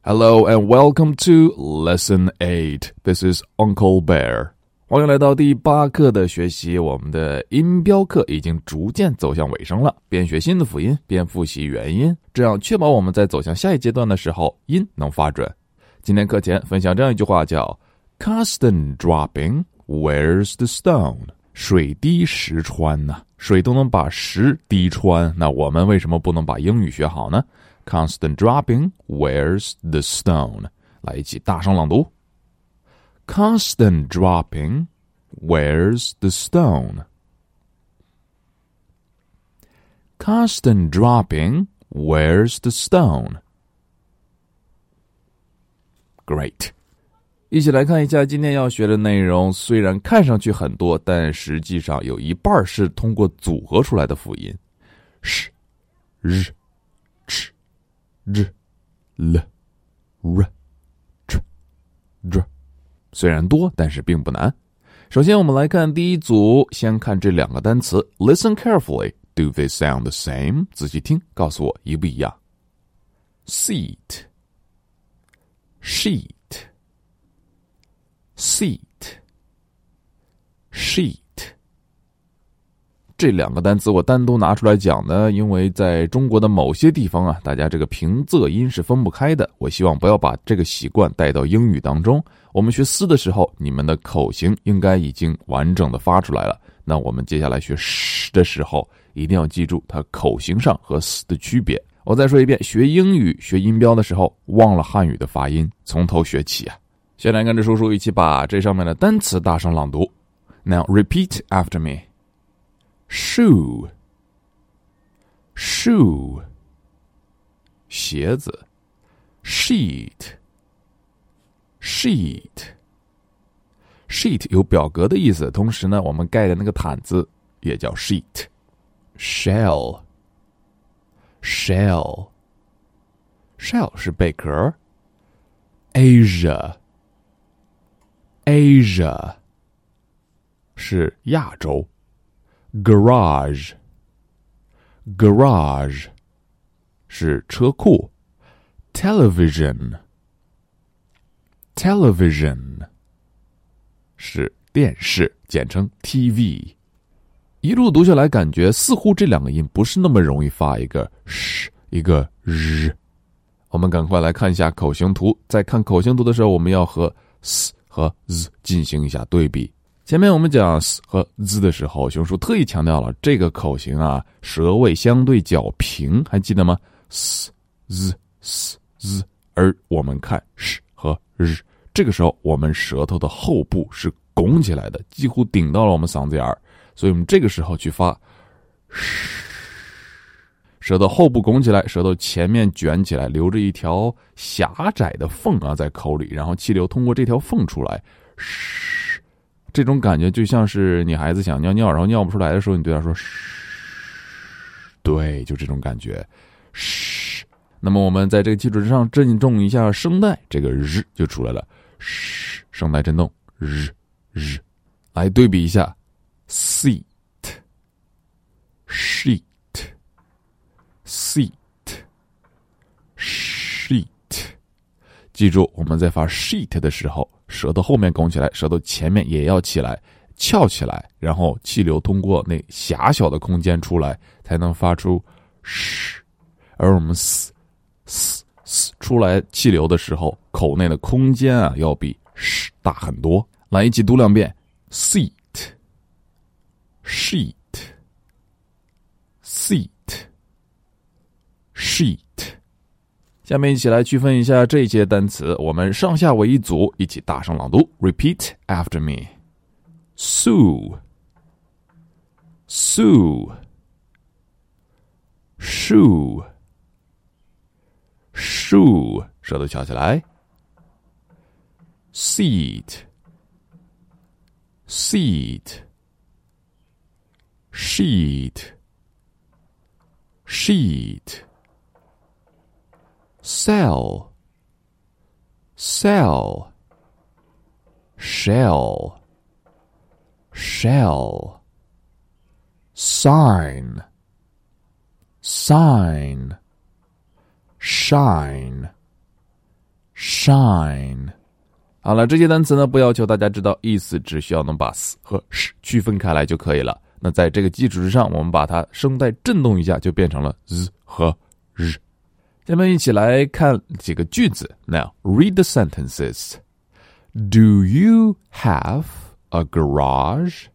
Hello and welcome to Lesson 8. This is Uncle Bear. 欢迎来到第8课的学习，我们的音标课已经逐渐走向尾声了，边学新的辅音边复习元音，这样确保我们在走向下一阶段的时候音能发准。今天课前分享这样一句话叫 Constant dropping wears the stone. 水滴石穿呐，水都能把石滴穿，那我们为什么不能把英语学好呢？ Constant dropping wears the stone. 来一起大声朗读 Constant dropping wears the stone. Constant dropping wears the stone. Great. 一起来看一下今天要学的内容，虽然看上去很多，但实际上有一半是通过组合出来的辅音 sh, r, ch, r, l, r, ch, r. 虽然多，但是并不难。首先我们来看第一组，先看这两个单词 Listen carefully. Do they sound the same? 仔细听，告诉我一不一样。 Seat, sheet, seat, sheet. 这两个单词我单独拿出来讲呢，因为在中国的某些地方啊，大家这个平仄音是分不开的，我希望不要把这个习惯带到英语当中。我们学嘶的时候，你们的口型应该已经完整的发出来了，那我们接下来学sh的时候一定要记住它口型上和嘶的区别。我再说一遍，学英语学音标的时候忘了汉语的发音，从头学起啊。先来跟着叔叔一起把这上面的单词大声朗读。 Now repeat after me. Shoe, shoe, 鞋子 sheet, sheet, sheet 有表格的意思，同时呢我们盖的那个毯子也叫 sheet. Shell, shell, shell 是贝壳 Asia, Asia 是亚洲 Garage, garage 是车库 Television, television 是电视，简称 TV。 一路读下来感觉似乎这两个音不是那么容易发，一个 sh 一个 r。 我们赶快来看一下口型图，在看口型图的时候我们要和 s 和 z 进行一下对比。前面我们讲 s 和 z 的时候，熊叔特意强调了这个口型啊，舌位相对较平，还记得吗？ s, z, s, z。 而我们看 sh 和 r， 这个时候我们舌头的后部是拱起来的，几乎顶到了我们嗓子眼儿，所以我们这个时候去发 sh， 舌头后部拱起来，舌头前面卷起来，留着一条狭窄的缝啊在口里，然后气流通过这条缝出来 sh。这种感觉就像是你孩子想尿尿，然后尿不出来的时候，你对他说嘘，对，就这种感觉嘘。那么我们在这个基础之上震动一下声带，这个日就出来了，嘘，声带震动日日。来对比一下 seat, sheet, seat, sheet。 记住我们在发 sheet 的时候，舌头后面拱起来，舌头前面也要起来，翘起来，然后气流通过那狭小的空间出来，才能发出 sh。 而我们 s 出来气流的时候，口内的空间啊要比 sh 大很多。来一起读两遍 seat, sheet, seat, sheet。下面一起来区分一下这些单词，我们上下为一组，一起大声朗读 Repeat after me. Sue, sue, shoe, shoe 舌头翘起来 Seat, seat, sheet, sheet, sell, sell, shell, shell, sign, sign, shine, shine。好了，这些单词呢，不要求大家知道意思，只需要能把 s 和 sh 区分开来就可以了。那在这个基础之上，我们把它声带震动一下，就变成了 z 和 r。下面一起来看几个句子。Now, read the sentences. Do you have a garage?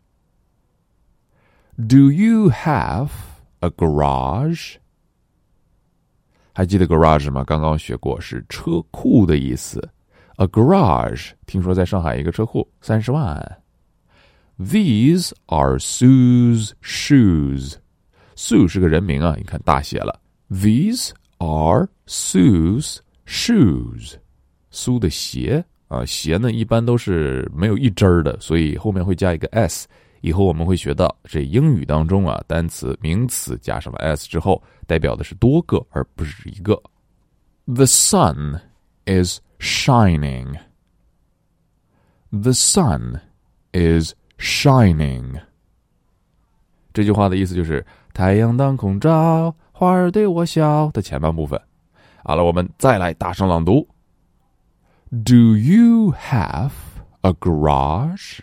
Do you have a garage? 还记得 garage 吗？刚刚学过，是车库的意思。A garage， 听说在上海一个车库30万。These are Sue's shoes. Sue 是个人名啊，你看大写了。These are Sue's shoes. 苏的鞋啊，鞋呢一般都是没有一针儿的，所以后面会加一个 s。以后我们会学到，这英语当中啊，单词名词加上了 s 之后，代表的是多个，而不是一个。The sun is shining. The sun is shining. 这句话的意思就是太阳当空照，花儿对我笑的前半部分。好了，我们再来大声朗读。Do you have a garage?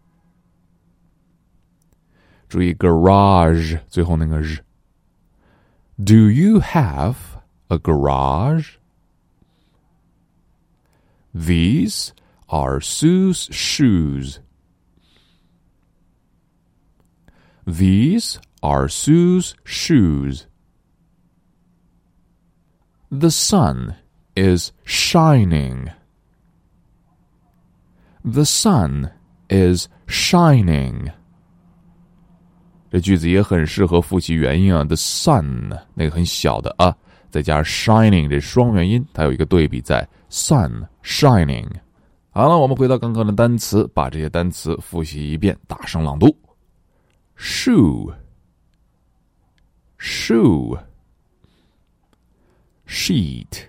注意 garage 最后那个日。Do you have a garage? These are Sue's shoes. These are Sue's shoes. The sun is shining. The sun is shining. 这句子也很适合复习元音啊 ，the sun 那个很小的啊，再加上 shining 这双元音，它有一个对比在 sun shining。好了，我们回到刚刚的单词，把这些单词复习一遍，大声朗读。shoe, shoe, sheet,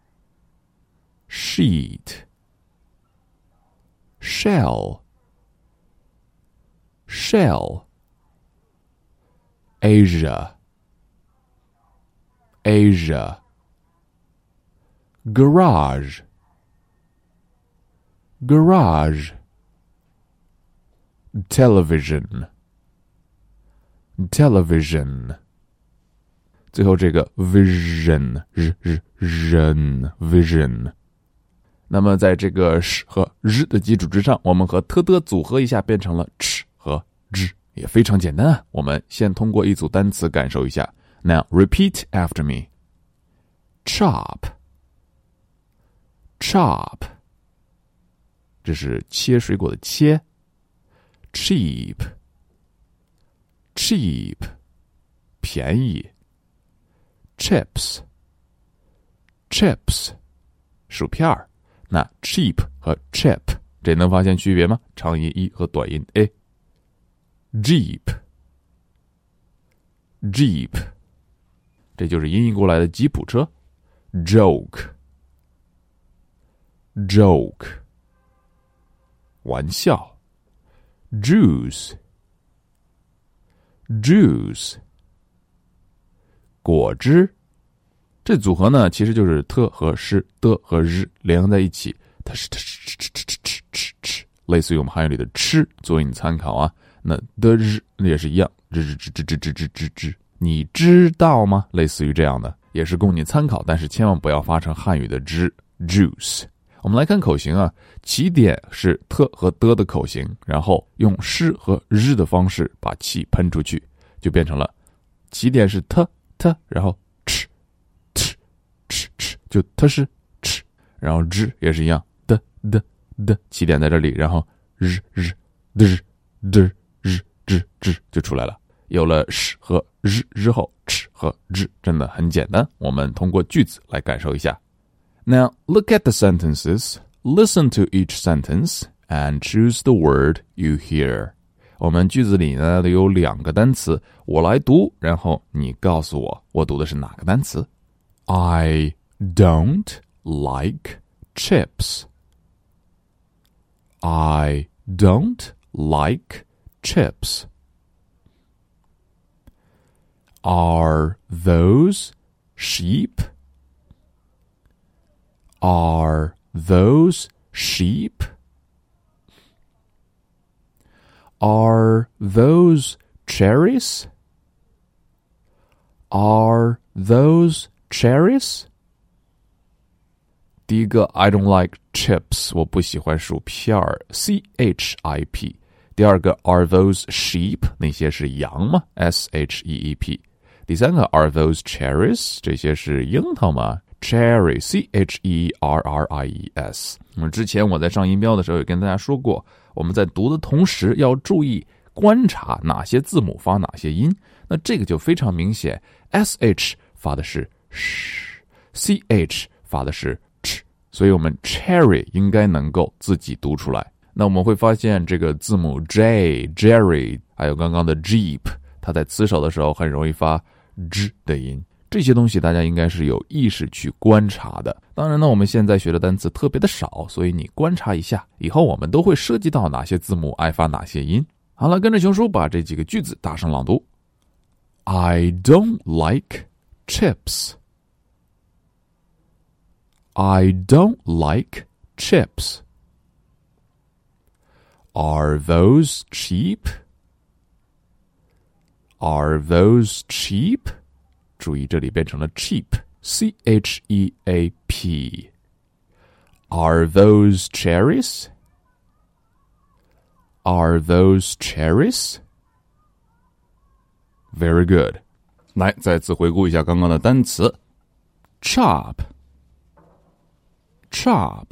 sheet, shell, shell, Asia, Asia, garage, garage, television, television。最后这个 vision vision。那么在这个 sh 和 r 的基础之上，我们和特的组合一下，变成了 ch 和 z， 也非常简单啊。我们先通过一组单词感受一下。Now repeat after me. Chop, chop， 这是切水果的切。Cheap, cheap， 便宜。Chips, chips， 薯片儿。那 cheap 和 chip 这能发现区别吗？长音 e 和短音 a。Jeep, Jeep， 这就是音译过来的吉普车。Joke, Joke， 玩笑。Juice, Juice， 果汁。这组合呢，其实就是特和是的和日连合在一起，它是吃，类似于我们汉语里的吃，作为你参考啊。那的日也是一样，吱，你知道吗？类似于这样的，也是供你参考，但是千万不要发成汉语的之 juice。我们来看口型啊，起点是特和的口型，然后用是和日的方式把气喷出去，就变成了起点是特，然后吃，就特是吃，然后之也是一样的，起点在这里，然后日就出来了。有了是和日之后，吃和日真的很简单。我们通过句子来感受一下。Now look at the sentences, listen to each sentence, and choose the word you hear. 我们句子里呢有2个单词，我来读，然后你告诉我读的是哪个单词。I don't like chips. I don't like chips. Are those sheep? Are those sheep? Are those cherries? Are those cherries? 第一个 I don't like chips 我不喜欢薯片儿 CHIP 第二个 Are those sheep 那些是羊吗 SHEEP 第三个 Are those cherries 这些是樱桃吗 Cherry CHERRIES 之前我在上音标的时候也跟大家说过我们在读的同时要注意观察哪些字母发哪些音那这个就非常明显 SH 发的是 CH 发的是 ch 所以我们 cherry 应该能够自己读出来那我们会发现这个字母 J Jerry 还有刚刚的 Jeep 它在词首的时候很容易发 J 的音这些东西大家应该是有意识去观察的当然呢我们现在学的单词特别的少所以你观察一下以后我们都会涉及到哪些字母爱发哪些音好了跟着熊叔把这几个句子大声朗读 I don't like chips I don't like chips Are those cheap? Are those cheap? 注意这里变成了 cheap C-H-E-A-P Are those cherries? Are those cherries? Very good 来再次回顾一下刚刚的单词 Chop Chop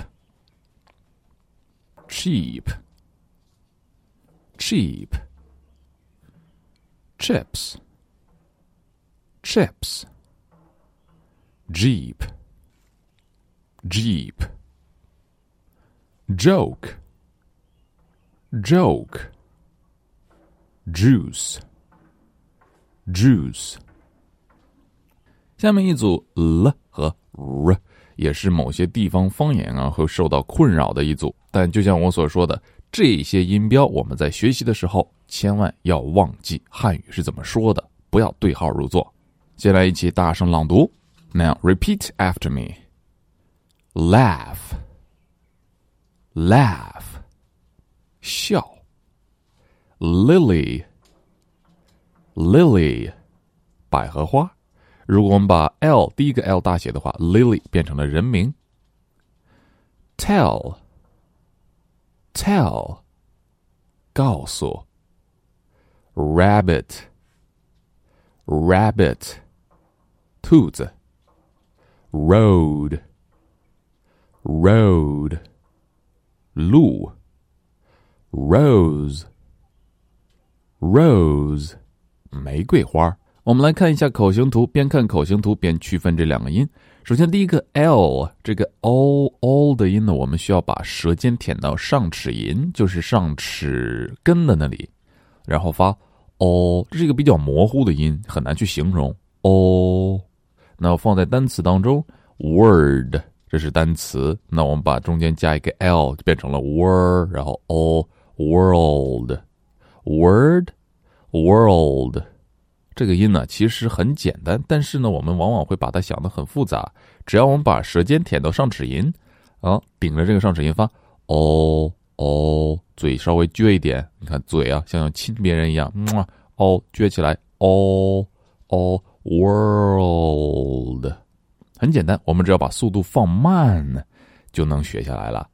Cheap Cheap Chips Chips Jeep Jeep Joke Joke Juice Juice 下面一组 L 和 R 也是某些地方方言会受到困扰的一组但就像我所说的这些音标我们在学习的时候千万要忘记汉语是怎么说的不要对号入座接下来一起大声朗读 Now repeat after me Laugh Laugh 笑 Lily Lily 百合花如果我们把 L 第一个 L 大写的话 Lily 变成了人名 Tell Tell 告诉 Rabbit Rabbit 兔子 Road Road 路 Rose Rose 玫瑰花我们来看一下口型图边看口型图边区分这两个音首先第一个 L 这个 O 的音呢我们需要把舌尖舔到上齿龈就是上齿根的那里然后发 O 这是一个比较模糊的音很难去形容 O 那放在单词当中 Word 这是单词那我们把中间加一个 L 就变成了 word 然后 O World Word World这个音呢其实很简单但是呢我们往往会把它想得很复杂只要我们把舌尖舔到上齿龈顶着这个上齿龈发 O 嘴稍微撅一点你看嘴像要亲别人一样撅起来 O World 很简单我们只要把速度放慢就能学下来了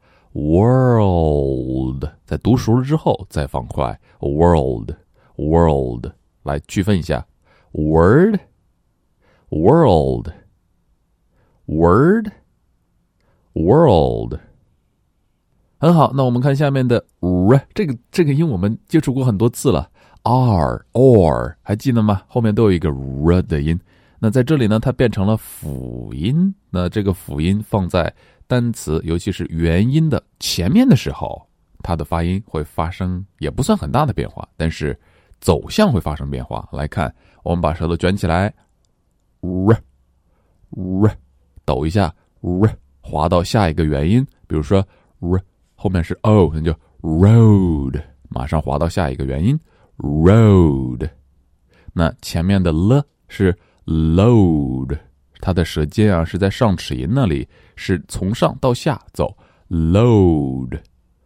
World 在读熟了之后再放快 World来区分一下 Word World Word World 很好那我们看下面的 R 这个音我们接触过很多次了 R or 还记得吗后面都有一个 R 的音那在这里呢它变成了辅音那这个辅音放在单词尤其是元音的前面的时候它的发音会发生也不算很大的变化但是走向会发生变化来看我们把舌头卷起来 R 抖一下 R 滑到下一个元音比如说 R 后面是 O 那就 Road 马上滑到下一个元音 Road 那前面的 L 是 Load 它的舌尖啊是在上齿龈那里，是从上到下走。load，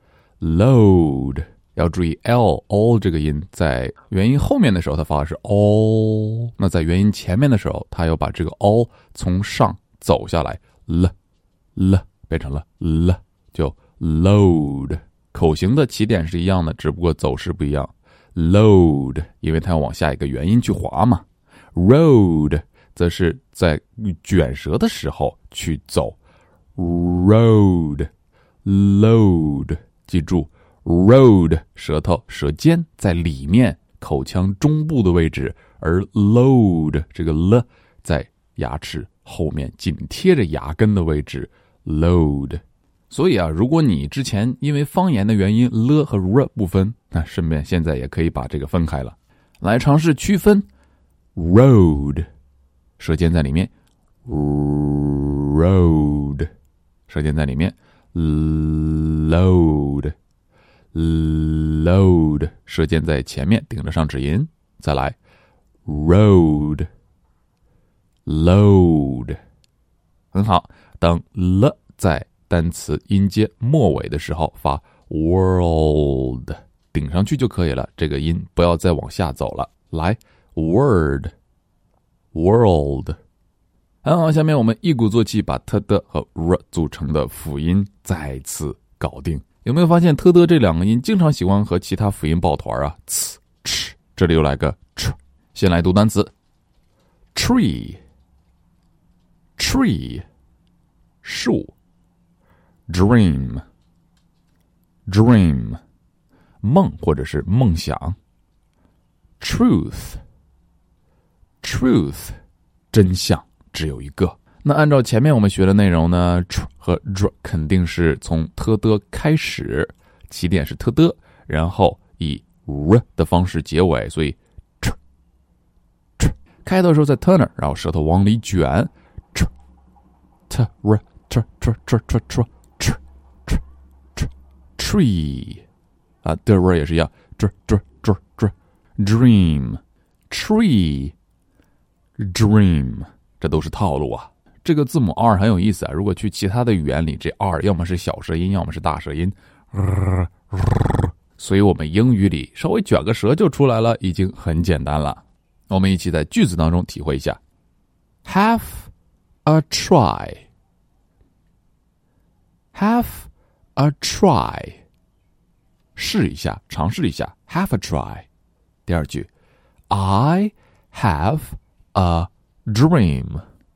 要注意 l 这个音在元音后面的时候它发的是 o， 那在元音前面的时候它要把这个 o 从上走下来 l 变成了 l， 就 load。 口型的起点是一样的，只不过走势不一样。 load 因为它要往下一个元音去滑嘛， road 则是在卷舌的时候去走。 road load， 记住 road 舌尖在里面口腔中部的位置，而 load 这个 l 在牙齿后面紧贴着牙根的位置 load。 所以啊，如果你之前因为方言的原因 l 和 r 不分，那顺便现在也可以把这个分开了。来尝试区分 road， 舌尖在里面 road， 舌尖在里面 load， 舌尖在前面顶着上齿龈，再来 road load。 很好，当 l 在单词音阶末尾的时候发 world， 顶上去就可以了，这个音不要再往下走了。来 word world。 好，下面我们一鼓作气把特的和 r 组成的辅音再次搞定。有没有发现特的这两个音经常喜欢和其他辅音抱团啊？ c ch， 这里又来个 tr。 先来读单词 tree 树， dream 梦或者是梦想， truth 真相只有一个。那按照前面我们学的内容呢， tr 和 dr 肯定是从特的开始，起点是特的，然后以 r 的方式结尾，所以 tr 开头的时候在 turner， 然后舌头往里卷 tr t r tr tr tr tr tr tr tr tr tree 啊，的 r 也是一样 dr dr dr dr dream tree dream， 这都是套路啊。这个字母 r 很有意思啊，如果去其他的语言里，这 r 要么是小舌音，要么是大舌音，所以我们英语里稍微卷个舌就出来了，已经很简单了。我们一起在句子当中体会一下 have a try， 试一下，尝试一下 have a try。 第二句 I have a dream，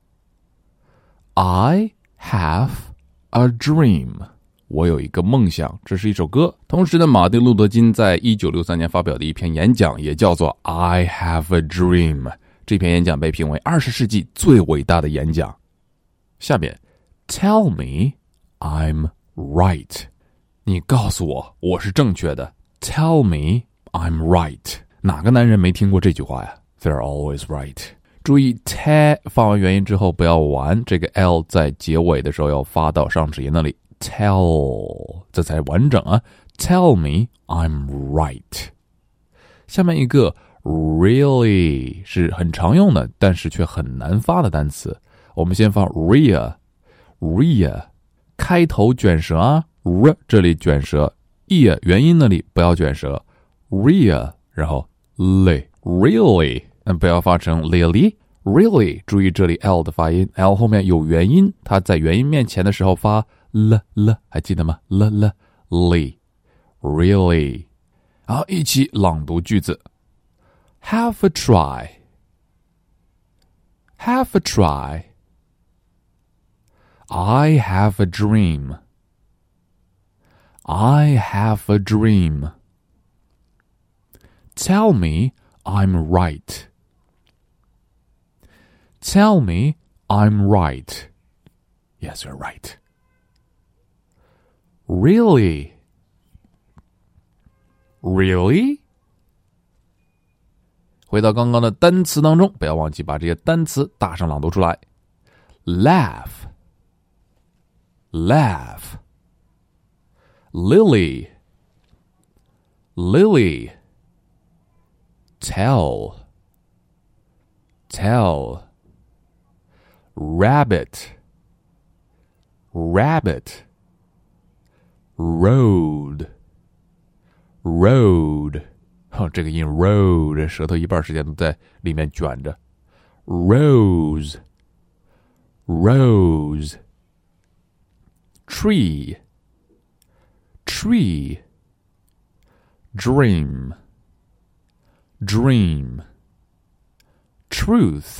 I have a dream， 我有一个梦想。这是一首歌，同时呢，马丁路德金在1963年发表的一篇演讲也叫做 I have a dream， 这篇演讲被评为20世纪最伟大的演讲。下面 Tell me I'm right， 你告诉我我是正确的。 Tell me I'm right， 哪个男人没听过这句话呀？ They're always right。 注意 t 发完元音之后不要完，这个 l 在结尾的时候要发到上齿龈那里 tell， 这才完整啊。 Tell me I'm right。 下面一个 really 是很常用的但是却很难发的单词，我们先发 ria， 开头卷舌啊， r 这里卷舌， e 元音那里不要卷舌 ria， 然后 really， 不要发成 really， 注意这里 l 的发音， l 后面有元音，它在元音面前的时候发 l， 还记得吗？ l really。 好，一起朗读句子 Have a try， I have a dream， Tell me I'm right， Tell me I'm right. Yes, you're right. Really? Really? 回到刚刚的单词当中，不要忘记把这些单词大声朗读出来。Laugh, laugh. Lily, lily. Tell, tell. rabbit, rabbit, road, road， 这个音 road 舌头一半时间都在里面卷着。Rose, rose, tree, tree, dream, dream, truth,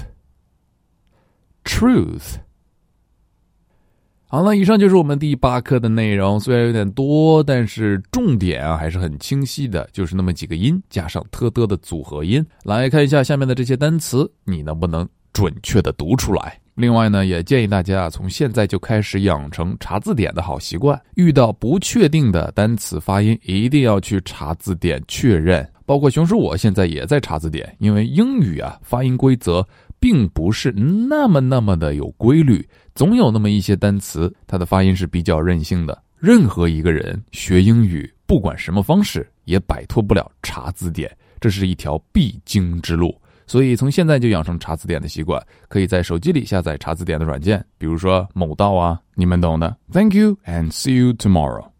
truth。好了，以上就是我们第8课的内容，虽然有点多，但是重点还是很清晰的，就是那么几个音加上特的组合音。来看一下下面的这些单词，你能不能准确的读出来？另外呢，也建议大家从现在就开始养成查字典的好习惯，遇到不确定的单词发音，一定要去查字典确认。包括熊叔我现在也在查字典，因为英语发音规则并不是那么的有规律，总有那么一些单词它的发音是比较任性的。任何一个人学英语不管什么方式也摆脱不了查字典，这是一条必经之路。所以从现在就养成查字典的习惯，可以在手机里下载查字典的软件，比如说某道你们懂的。Thank you and see you tomorrow.